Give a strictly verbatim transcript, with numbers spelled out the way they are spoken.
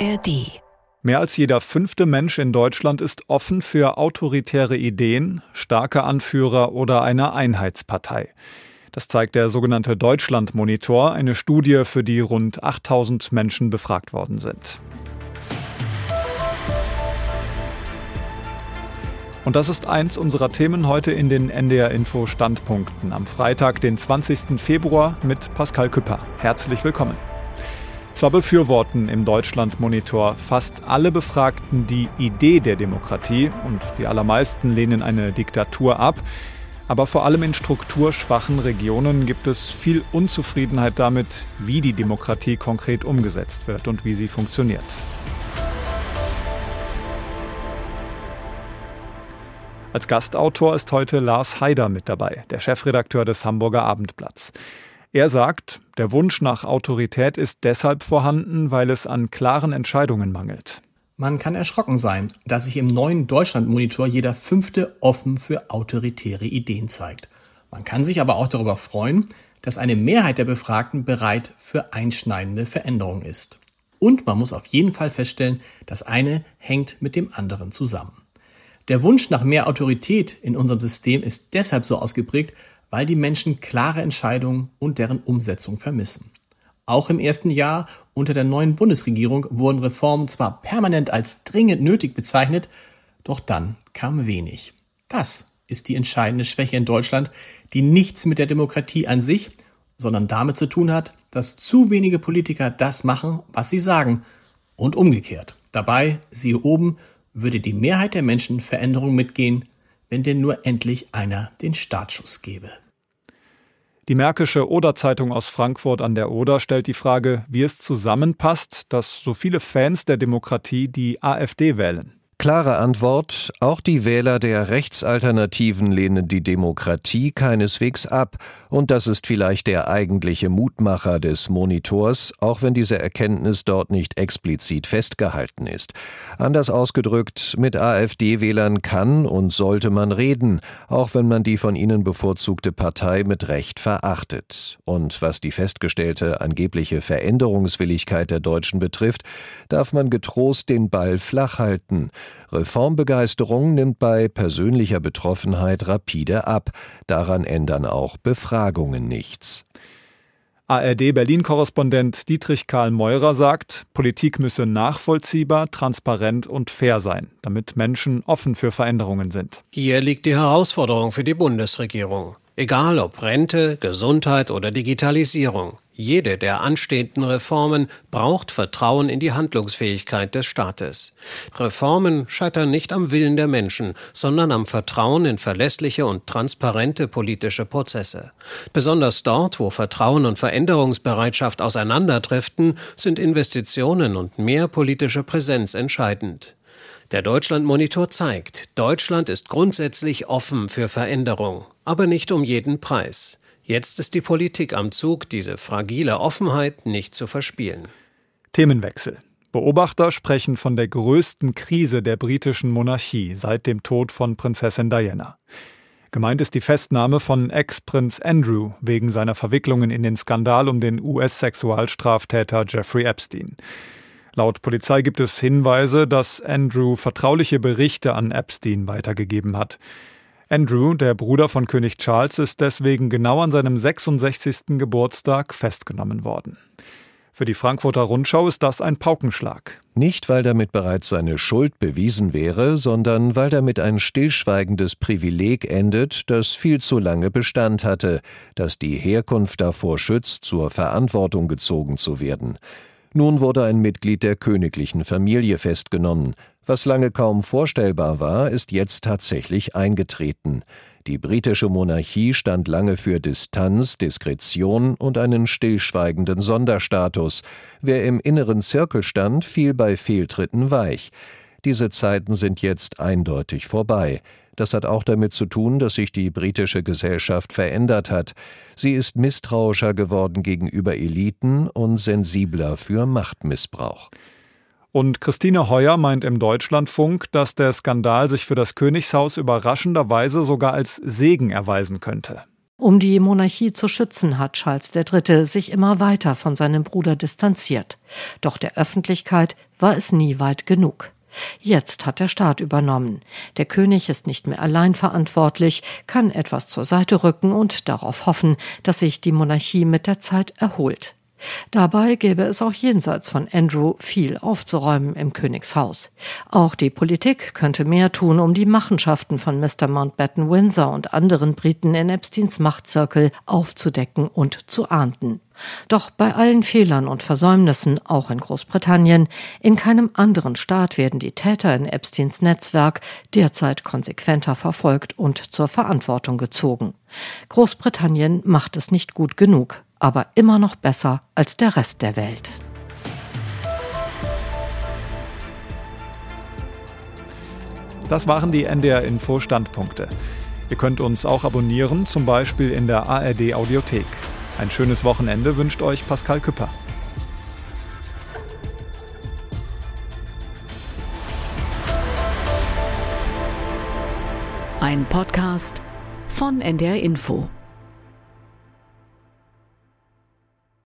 A R D. Mehr als jeder fünfte Mensch in Deutschland ist offen für autoritäre Ideen, starke Anführer oder eine Einheitspartei. Das zeigt der sogenannte Deutschland-Monitor, eine Studie, für die rund achttausend Menschen befragt worden sind. Und das ist eins unserer Themen heute in den N D R-Info Standpunkten am Freitag, den zwanzigsten Februar mit Pascal Küpper. Herzlich willkommen. Zwar befürworten im Deutschland-Monitor fast alle Befragten die Idee der Demokratie und die allermeisten lehnen eine Diktatur ab, aber vor allem in strukturschwachen Regionen gibt es viel Unzufriedenheit damit, wie die Demokratie konkret umgesetzt wird und wie sie funktioniert. Als Gastautor ist heute Lars Haider mit dabei, der Chefredakteur des Hamburger Abendblatts. Er sagt, der Wunsch nach Autorität ist deshalb vorhanden, weil es an klaren Entscheidungen mangelt. Man kann erschrocken sein, dass sich im neuen Deutschland-Monitor jeder Fünfte offen für autoritäre Ideen zeigt. Man kann sich aber auch darüber freuen, dass eine Mehrheit der Befragten bereit für einschneidende Veränderungen ist. Und man muss auf jeden Fall feststellen, das eine hängt mit dem anderen zusammen. Der Wunsch nach mehr Autorität in unserem System ist deshalb so ausgeprägt, weil die Menschen klare Entscheidungen und deren Umsetzung vermissen. Auch im ersten Jahr unter der neuen Bundesregierung wurden Reformen zwar permanent als dringend nötig bezeichnet, doch dann kam wenig. Das ist die entscheidende Schwäche in Deutschland, die nichts mit der Demokratie an sich, sondern damit zu tun hat, dass zu wenige Politiker das machen, was sie sagen, und umgekehrt. Dabei, siehe oben, würde die Mehrheit der Menschen Veränderungen mitgehen, wenn denn nur endlich einer den Startschuss gäbe. Die Märkische Oder-Zeitung aus Frankfurt an der Oder stellt die Frage, wie es zusammenpasst, dass so viele Fans der Demokratie die AfD wählen. Klare Antwort, auch die Wähler der Rechtsalternativen lehnen die Demokratie keineswegs ab. Und das ist vielleicht der eigentliche Mutmacher des Monitors, auch wenn diese Erkenntnis dort nicht explizit festgehalten ist. Anders ausgedrückt, mit AfD-Wählern kann und sollte man reden, auch wenn man die von ihnen bevorzugte Partei mit Recht verachtet. Und was die festgestellte angebliche Veränderungswilligkeit der Deutschen betrifft, darf man getrost den Ball flach halten. Reformbegeisterung nimmt bei persönlicher Betroffenheit rapide ab. Daran ändern auch Befragungen nichts. A R D-Berlin-Korrespondent Dietrich Karl Meurer sagt, Politik müsse nachvollziehbar, transparent und fair sein, damit Menschen offen für Veränderungen sind. Hier liegt die Herausforderung für die Bundesregierung. Egal ob Rente, Gesundheit oder Digitalisierung. Jede der anstehenden Reformen braucht Vertrauen in die Handlungsfähigkeit des Staates. Reformen scheitern nicht am Willen der Menschen, sondern am Vertrauen in verlässliche und transparente politische Prozesse. Besonders dort, wo Vertrauen und Veränderungsbereitschaft auseinanderdriften, sind Investitionen und mehr politische Präsenz entscheidend. Der Deutschland-Monitor zeigt, Deutschland ist grundsätzlich offen für Veränderung, aber nicht um jeden Preis. Jetzt ist die Politik am Zug, diese fragile Offenheit nicht zu verspielen. Themenwechsel. Beobachter sprechen von der größten Krise der britischen Monarchie seit dem Tod von Prinzessin Diana. Gemeint ist die Festnahme von Ex-Prinz Andrew wegen seiner Verwicklungen in den Skandal um den U S-Sexualstraftäter Jeffrey Epstein. Laut Polizei gibt es Hinweise, dass Andrew vertrauliche Berichte an Epstein weitergegeben hat. Andrew, der Bruder von König Charles, ist deswegen genau an seinem sechsundsechzigsten Geburtstag festgenommen worden. Für die Frankfurter Rundschau ist das ein Paukenschlag. Nicht, weil damit bereits seine Schuld bewiesen wäre, sondern weil damit ein stillschweigendes Privileg endet, das viel zu lange Bestand hatte, das die Herkunft davor schützt, zur Verantwortung gezogen zu werden. Nun wurde ein Mitglied der königlichen Familie festgenommen. Was lange kaum vorstellbar war, ist jetzt tatsächlich eingetreten. Die britische Monarchie stand lange für Distanz, Diskretion und einen stillschweigenden Sonderstatus. Wer im inneren Zirkel stand, fiel bei Fehltritten weich. Diese Zeiten sind jetzt eindeutig vorbei. Das hat auch damit zu tun, dass sich die britische Gesellschaft verändert hat. Sie ist misstrauischer geworden gegenüber Eliten und sensibler für Machtmissbrauch. Und Christine Heuer meint im Deutschlandfunk, dass der Skandal sich für das Königshaus überraschenderweise sogar als Segen erweisen könnte. Um die Monarchie zu schützen, hat Charles der Dritte sich immer weiter von seinem Bruder distanziert. Doch der Öffentlichkeit war es nie weit genug. Jetzt hat der Staat übernommen. Der König ist nicht mehr allein verantwortlich, kann etwas zur Seite rücken und darauf hoffen, dass sich die Monarchie mit der Zeit erholt. Dabei gäbe es auch jenseits von Andrew viel aufzuräumen im Königshaus. Auch die Politik könnte mehr tun, um die Machenschaften von Mister Mountbatten Windsor und anderen Briten in Epsteins Machtzirkel aufzudecken und zu ahnden. Doch bei allen Fehlern und Versäumnissen, auch in Großbritannien, in keinem anderen Staat werden die Täter in Epsteins Netzwerk derzeit konsequenter verfolgt und zur Verantwortung gezogen. Großbritannien macht es nicht gut genug, aber immer noch besser als der Rest der Welt. Das waren die N D R Info Standpunkte. Ihr könnt uns auch abonnieren, zum Beispiel in der A R D Audiothek. Ein schönes Wochenende wünscht euch Pascal Küpper. Ein Podcast von N D R Info.